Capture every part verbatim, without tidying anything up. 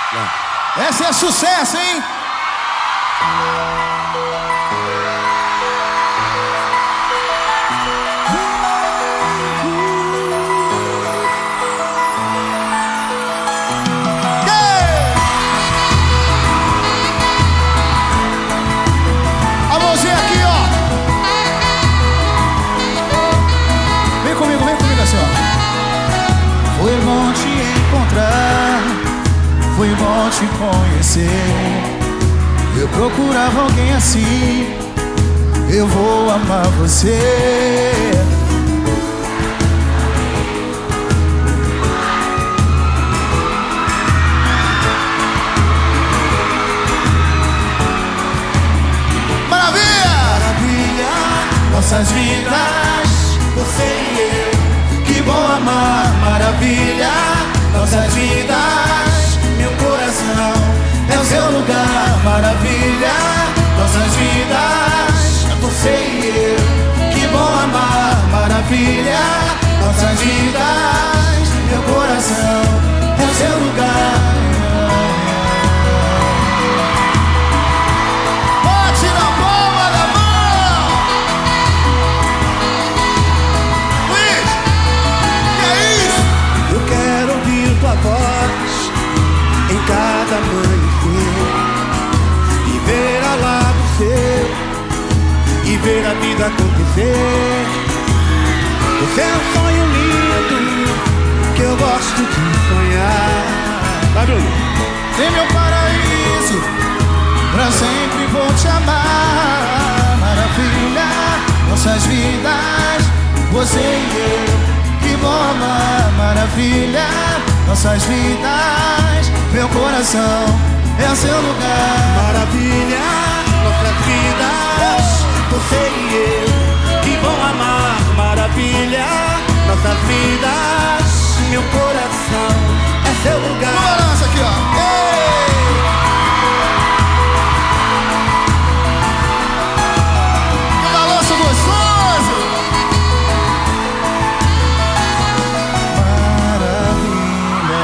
Essa é sucesso, hein? A mãozinha aqui, ó. Vem comigo, vem comigo assim, ó. Foi bom te encontrar, foi bom te conhecer. Eu procurava alguém assim, eu vou amar você. Maravilha! Maravilha, nossas vidas, você e eu. Que bom amar, maravilha, nossas vidas, meu coração é o seu lugar, maravilha, nossas vidas, você e eu. Que bom amar, maravilha, nossas vidas, meu coração é o seu lugar. Bate na palma da mão! Luiz, que é isso? Eu quero ouvir tua voz em cada amanhecer e ver ao lado seu e ver a vida acontecer. Você é um sonho lindo que eu gosto de sonhar. Vai, Bruno. Em meu paraíso, pra sempre vou te amar. Maravilha, nossas vidas, você e eu. Que bom amar, maravilha, nossas vidas, meu coração é o seu lugar. Maravilha, nossas vidas, você e eu. Que bom amar, maravilha, nossas vidas, meu coração é seu lugar. Balança aqui, ó. Ei! Que balanço gostoso! Maravilha.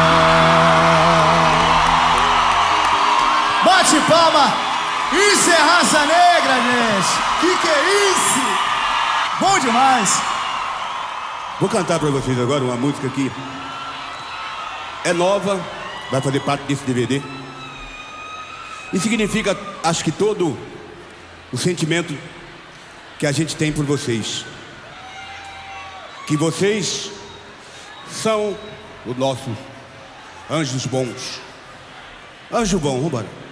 Bate palma. Isso é raça negra, gente. Que que é isso? Bom demais. Vou cantar pra vocês agora uma música que é nova, vai fazer parte desse D V D. E significa, acho que todo o sentimento que a gente tem por vocês. Que vocês são os nossos anjos bons. Anjo bom, vambora.